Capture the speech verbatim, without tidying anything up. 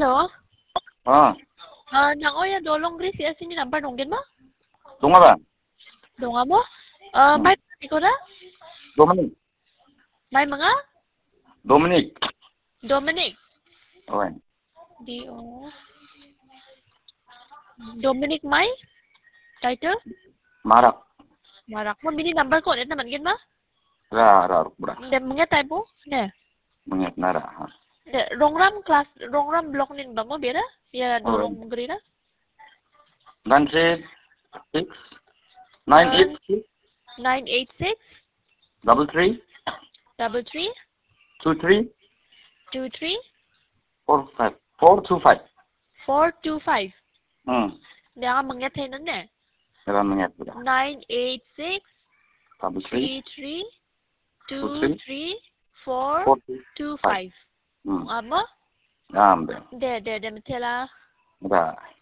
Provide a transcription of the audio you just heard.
Hello. Ah, Ah, nang oya dolong gris ya sini number nungkin mo? đúng không bạn? Donga mo? Ah, Ừ. may ko na? Dominic. May mga? Dominic. Dominic. Rồi. D O Dominic May? Title? Marak. Marak mo bini number ko net naman gin mo? Ra ra bra. De mga typo? Ne. Menget nara. Ha. De rongram class rongram block nin ba mo bira? Ya Rồi. dolong grina? Nine six six nine eight six nine eight six double three double three two three two three four five four two five. four two five. Ừ. De nga mga tay na ne. Ra menget bra. nine eight six Double three three three two two three three four four two five. five. Ừ. Amo? Am de. De de de metela. Ra.